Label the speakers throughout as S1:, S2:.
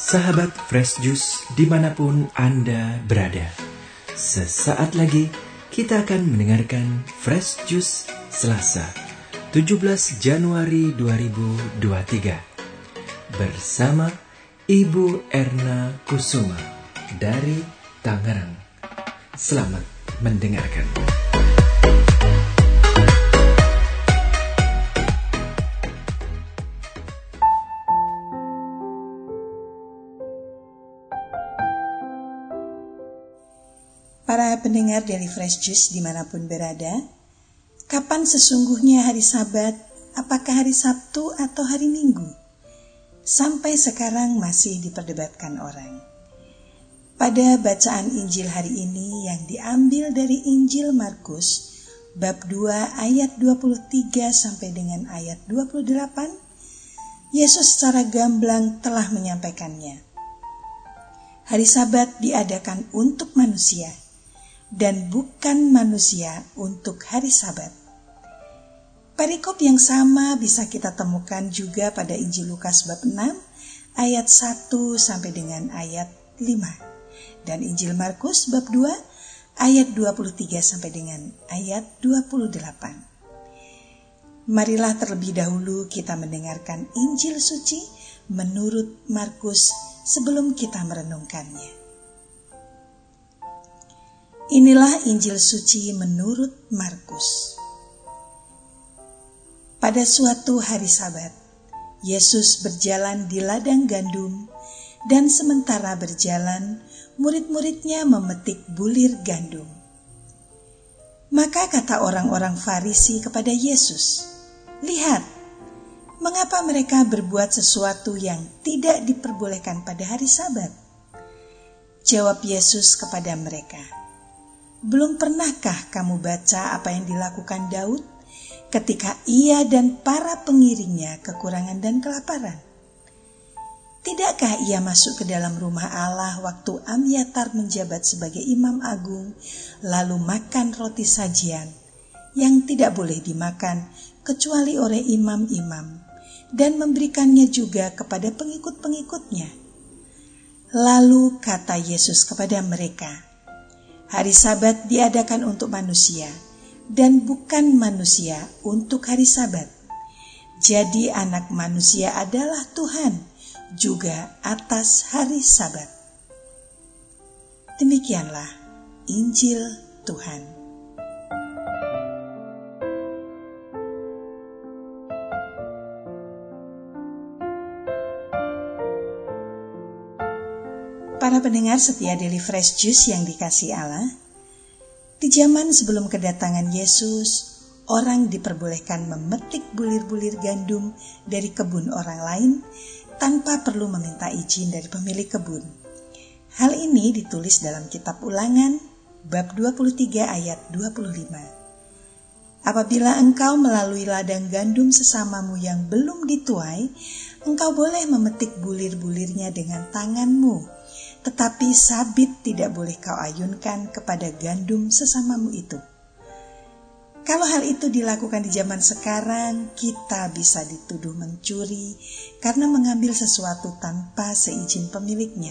S1: Sahabat Fresh Juice dimanapun Anda berada, sesaat lagi kita akan mendengarkan Fresh Juice Selasa 17 Januari 2023 bersama Ibu Erna Kusuma dari Tangerang. Selamat mendengarkan.
S2: Para pendengar dari Fresh Juice dimanapun berada, kapan sesungguhnya hari Sabat? Apakah hari Sabtu atau hari Minggu? Sampai sekarang masih diperdebatkan orang. Pada bacaan Injil hari ini yang diambil dari Injil Markus, bab 2 ayat 23 sampai dengan ayat 28, Yesus secara gamblang telah menyampaikannya. Hari Sabat diadakan untuk manusia, dan bukan manusia untuk hari Sabat. Perikop yang sama bisa kita temukan juga pada Injil Lukas bab 6 ayat 1 sampai dengan ayat 5 dan Injil Markus bab 2 ayat 23 sampai dengan ayat 28. Marilah terlebih dahulu kita mendengarkan Injil suci menurut Markus sebelum kita merenungkannya. Inilah Injil suci menurut Markus. Pada suatu hari Sabat, Yesus berjalan di ladang gandum, dan sementara berjalan, murid-muridnya memetik bulir gandum. Maka kata orang-orang Farisi kepada Yesus, "Lihat, mengapa mereka berbuat sesuatu yang tidak diperbolehkan pada hari Sabat?" Jawab Yesus kepada mereka, "Belum pernahkah kamu baca apa yang dilakukan Daud ketika ia dan para pengiringnya kekurangan dan kelaparan? Tidakkah ia masuk ke dalam rumah Allah waktu Amyatar menjabat sebagai imam agung, lalu makan roti sajian yang tidak boleh dimakan kecuali oleh imam-imam, dan memberikannya juga kepada pengikut-pengikutnya?" Lalu kata Yesus kepada mereka, "Hari Sabat diadakan untuk manusia, dan bukan manusia untuk hari Sabat. Jadi anak manusia adalah Tuhan juga atas hari Sabat." Demikianlah Injil Tuhan. Para pendengar setia Daily Fresh Juice yang dikasihi Allah, di zaman sebelum kedatangan Yesus, orang diperbolehkan memetik bulir-bulir gandum dari kebun orang lain tanpa perlu meminta izin dari pemilik kebun. Hal ini ditulis dalam kitab Ulangan, bab 23 ayat 25. "Apabila engkau melalui ladang gandum sesamamu yang belum dituai, engkau boleh memetik bulir-bulirnya dengan tanganmu, tetapi sabit tidak boleh kau ayunkan kepada gandum sesamamu itu." Kalau hal itu dilakukan di zaman sekarang, kita bisa dituduh mencuri karena mengambil sesuatu tanpa seizin pemiliknya.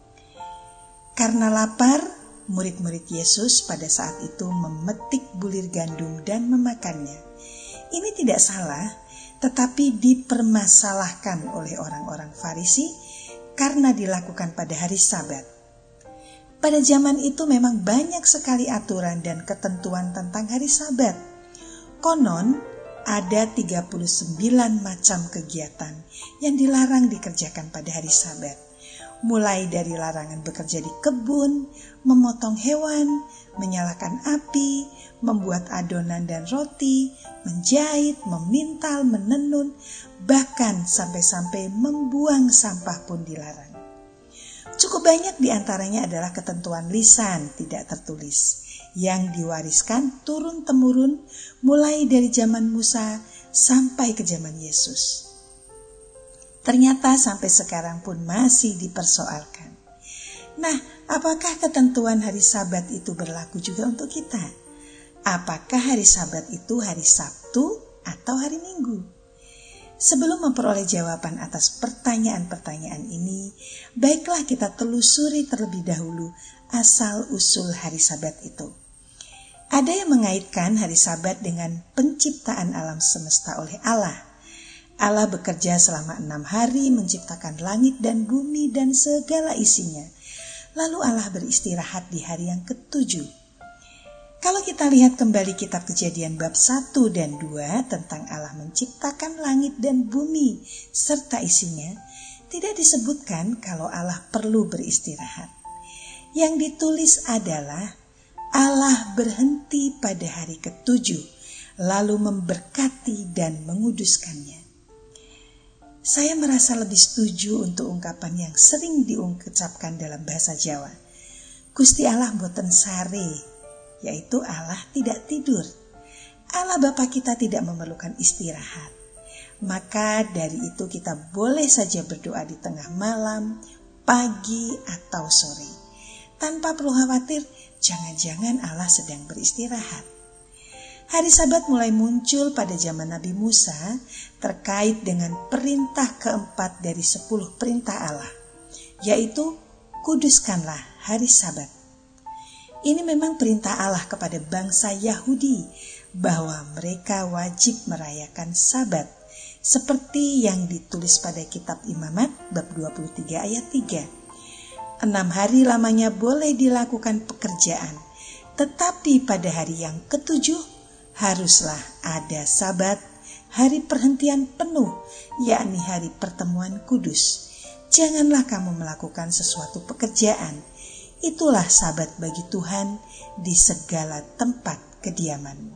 S2: Karena lapar, murid-murid Yesus pada saat itu memetik bulir gandum dan memakannya. Ini tidak salah, tetapi dipermasalahkan oleh orang-orang Farisi karena dilakukan pada hari Sabat. Pada zaman itu memang banyak sekali aturan dan ketentuan tentang hari Sabat. Konon ada 39 macam kegiatan yang dilarang dikerjakan pada hari Sabat. Mulai dari larangan bekerja di kebun, memotong hewan, menyalakan api, membuat adonan dan roti, menjahit, memintal, menenun, bahkan sampai-sampai membuang sampah pun dilarang. Cukup banyak di antaranya adalah ketentuan lisan tidak tertulis yang diwariskan turun-temurun mulai dari zaman Musa sampai ke zaman Yesus. Ternyata sampai sekarang pun masih dipersoalkan. Nah, apakah ketentuan hari Sabat itu berlaku juga untuk kita? Apakah hari Sabat itu hari Sabtu atau hari Minggu? Sebelum memperoleh jawaban atas pertanyaan-pertanyaan ini, baiklah kita telusuri terlebih dahulu asal-usul hari Sabat itu. Ada yang mengaitkan hari Sabat dengan penciptaan alam semesta oleh Allah. Allah bekerja selama 6 hari menciptakan langit dan bumi dan segala isinya. Lalu Allah beristirahat di hari yang ke-7. Kalau kita lihat kembali kitab Kejadian bab 1 dan 2 tentang Allah menciptakan langit dan bumi serta isinya, tidak disebutkan kalau Allah perlu beristirahat. Yang ditulis adalah Allah berhenti pada hari ke-7, lalu memberkati dan menguduskannya. Saya merasa lebih setuju untuk ungkapan yang sering diucapkan dalam bahasa Jawa. Gusti Allah boten sare, yaitu Allah tidak tidur. Allah Bapa kita tidak memerlukan istirahat. Maka dari itu kita boleh saja berdoa di tengah malam, pagi atau sore. Tanpa perlu khawatir, jangan-jangan Allah sedang beristirahat. Hari Sabat mulai muncul pada zaman Nabi Musa terkait dengan perintah keempat dari 10 perintah Allah, yaitu kuduskanlah hari Sabat. Ini memang perintah Allah kepada bangsa Yahudi bahwa mereka wajib merayakan Sabat seperti yang ditulis pada kitab Imamat bab 23 ayat 3. 6 hari lamanya boleh dilakukan pekerjaan, tetapi pada hari yang ke-7 haruslah ada Sabat, hari perhentian penuh, yakni hari pertemuan kudus. Janganlah kamu melakukan sesuatu pekerjaan. Itulah Sabat bagi Tuhan di segala tempat kediamanmu.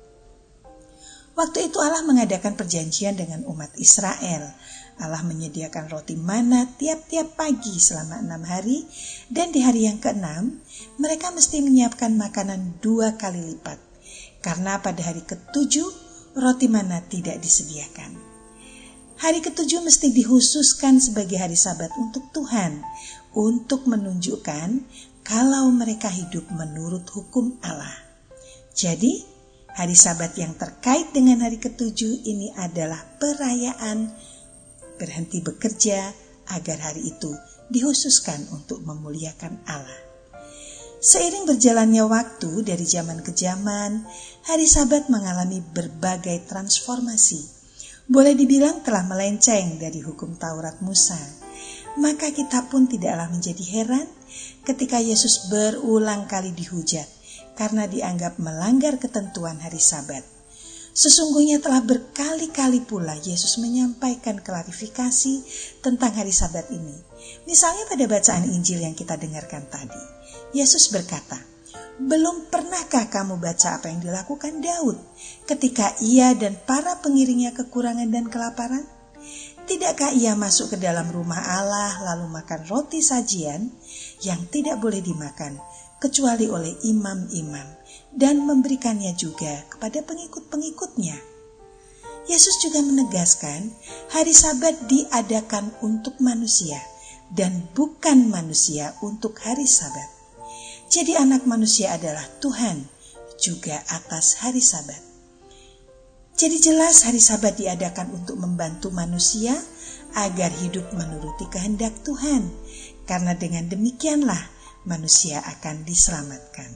S2: Waktu itu Allah mengadakan perjanjian dengan umat Israel. Allah menyediakan roti mana tiap-tiap pagi selama 6 hari, dan di hari yang ke-6 mereka mesti menyiapkan makanan 2 kali lipat, karena pada hari ke-7 roti mana tidak disediakan. Hari ke-7 mesti dikhususkan sebagai hari Sabat untuk Tuhan, untuk menunjukkan kalau mereka hidup menurut hukum Allah. Jadi, hari Sabat yang terkait dengan hari ke-7 ini adalah perayaan berhenti bekerja agar hari itu dikhususkan untuk memuliakan Allah. Seiring berjalannya waktu dari zaman ke zaman, hari Sabat mengalami berbagai transformasi. Boleh dibilang telah melenceng dari hukum Taurat Musa. Maka kita pun tidaklah menjadi heran ketika Yesus berulang kali dihujat karena dianggap melanggar ketentuan hari Sabat. Sesungguhnya telah berkali-kali pula Yesus menyampaikan klarifikasi tentang hari Sabat ini. Misalnya pada bacaan Injil yang kita dengarkan tadi, Yesus berkata, "Belum pernahkah kamu baca apa yang dilakukan Daud ketika ia dan para pengiringnya kekurangan dan kelaparan? Tidakkah ia masuk ke dalam rumah Allah lalu makan roti sajian yang tidak boleh dimakan kecuali oleh imam-imam dan memberikannya juga kepada pengikut-pengikutnya?" Yesus juga menegaskan hari Sabat diadakan untuk manusia dan bukan manusia untuk hari Sabat. Jadi anak manusia adalah Tuhan juga atas hari Sabat. Jadi jelas hari Sabat diadakan untuk membantu manusia agar hidup menuruti kehendak Tuhan. Karena dengan demikianlah manusia akan diselamatkan.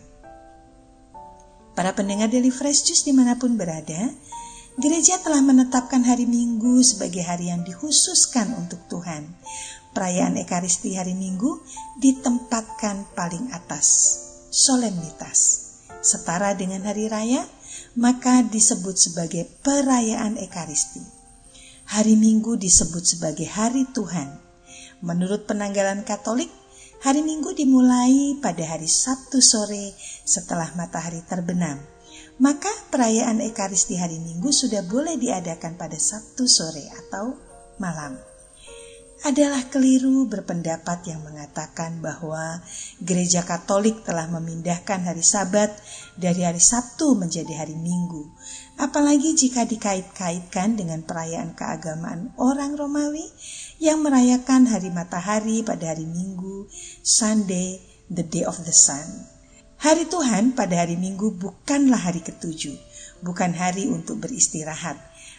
S2: Para pendengar Daily Fresh Juice dimanapun berada, gereja telah menetapkan hari Minggu sebagai hari yang dikhususkan untuk Tuhan. Perayaan Ekaristi hari Minggu ditempatkan paling atas, solemnitas. Setara dengan hari raya, maka disebut sebagai perayaan Ekaristi. Hari Minggu disebut sebagai hari Tuhan. Menurut penanggalan Katolik, hari Minggu dimulai pada hari Sabtu sore setelah matahari terbenam. Maka perayaan Ekaristi hari Minggu sudah boleh diadakan pada Sabtu sore atau malam. Adalah keliru berpendapat yang mengatakan bahwa Gereja Katolik telah memindahkan hari Sabat dari hari Sabtu menjadi hari Minggu. Apalagi jika dikait-kaitkan dengan perayaan keagamaan orang Romawi yang merayakan hari matahari pada hari Minggu, Sunday, the day of the sun. Hari Tuhan pada hari Minggu bukanlah hari ke-7, bukan hari untuk beristirahat,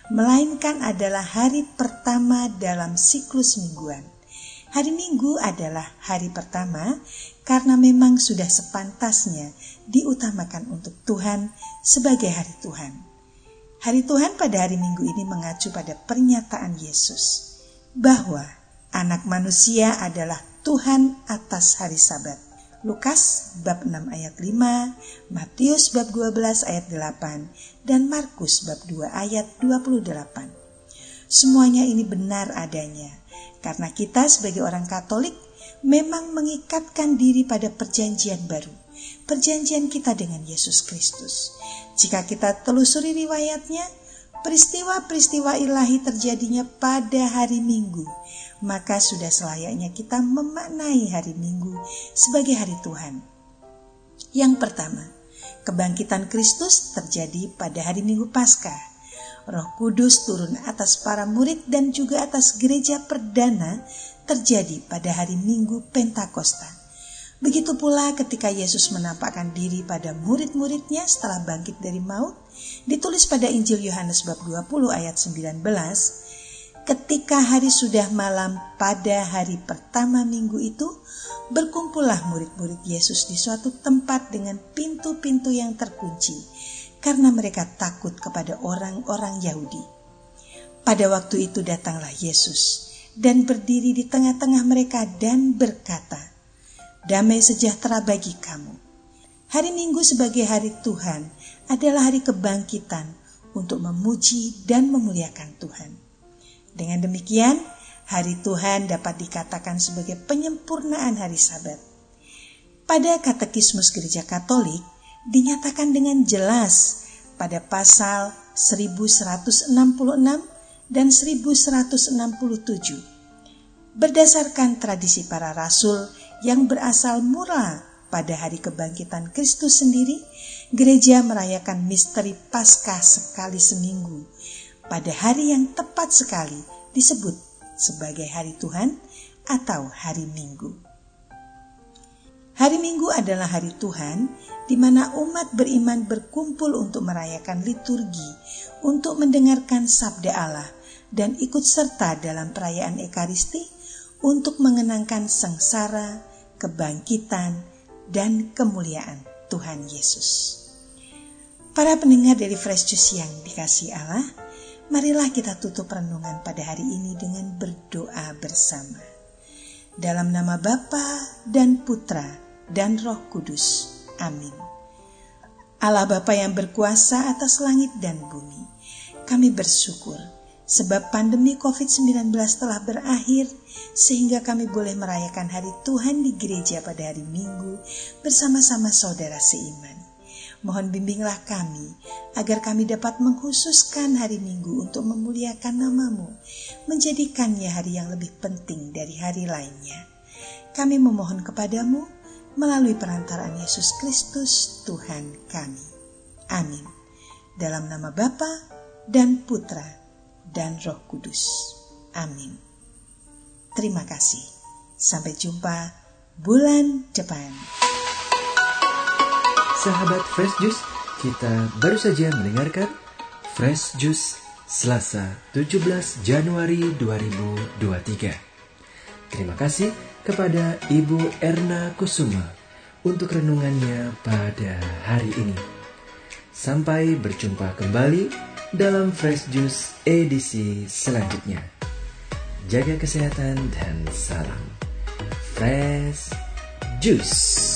S2: melainkan adalah hari pertama dalam siklus mingguan. Hari Minggu adalah hari pertama karena memang sudah sepantasnya diutamakan untuk Tuhan sebagai hari Tuhan. Hari Tuhan pada hari Minggu ini mengacu pada pernyataan Yesus bahwa Anak Manusia adalah Tuhan atas hari Sabat. Lukas bab 6 ayat 5, Matius bab 12 ayat 8, dan Markus bab 2 ayat 28. Semuanya ini benar adanya karena kita sebagai orang Katolik memang mengikatkan diri pada perjanjian baru, perjanjian kita dengan Yesus Kristus. Jika kita telusuri riwayatnya, peristiwa-peristiwa ilahi terjadinya pada hari Minggu, maka sudah selayaknya kita memaknai hari Minggu sebagai hari Tuhan. Yang pertama, kebangkitan Kristus terjadi pada hari Minggu Paskah. Roh Kudus turun atas para murid dan juga atas gereja perdana terjadi pada hari Minggu Pentakosta. Begitu pula ketika Yesus menampakkan diri pada murid-muridnya setelah bangkit dari maut, ditulis pada Injil Yohanes bab 20 ayat 19, ketika hari sudah malam pada hari pertama minggu itu, berkumpullah murid-murid Yesus di suatu tempat dengan pintu-pintu yang terkunci, karena mereka takut kepada orang-orang Yahudi. Pada waktu itu datanglah Yesus dan berdiri di tengah-tengah mereka dan berkata, "Damai sejahtera bagi kamu." Hari Minggu sebagai hari Tuhan adalah hari kebangkitan untuk memuji dan memuliakan Tuhan. Dengan demikian, hari Tuhan dapat dikatakan sebagai penyempurnaan hari Sabat. Pada Katekismus Gereja Katolik, dinyatakan dengan jelas pada pasal 1166 dan 1167. Berdasarkan tradisi para rasul yang berasal mula pada hari kebangkitan Kristus sendiri, gereja merayakan misteri Paskah sekali seminggu. Pada hari yang tepat sekali disebut sebagai hari Tuhan atau hari Minggu. Hari Minggu adalah hari Tuhan di mana umat beriman berkumpul untuk merayakan liturgi, untuk mendengarkan sabda Allah dan ikut serta dalam perayaan Ekaristi untuk mengenangkan sengsara, kebangkitan, dan kemuliaan Tuhan Yesus. Para pendengar dari Fresh Juice yang dikasihi Allah, marilah kita tutup renungan pada hari ini dengan berdoa bersama. Dalam nama Bapa dan Putra dan Roh Kudus. Amin. Allah Bapa yang berkuasa atas langit dan bumi, kami bersyukur sebab pandemi COVID-19 telah berakhir sehingga kami boleh merayakan hari Tuhan di gereja pada hari Minggu bersama-sama saudara seiman. Mohon bimbinglah kami agar kami dapat mengkhususkan hari Minggu untuk memuliakan nama-Mu, menjadikannya hari yang lebih penting dari hari lainnya. Kami memohon kepadamu melalui perantaraan Yesus Kristus Tuhan kami. Amin. Dalam nama Bapa dan Putra dan Roh Kudus. Amin. Terima kasih. Sampai jumpa bulan depan.
S1: Sahabat Fresh Juice, kita baru saja mendengarkan Fresh Juice Selasa 17 Januari 2023. Terima kasih kepada Ibu Erna Kusuma untuk renungannya pada hari ini. Sampai berjumpa kembali dalam Fresh Juice edisi selanjutnya. Jaga kesehatan dan salam Fresh Juice.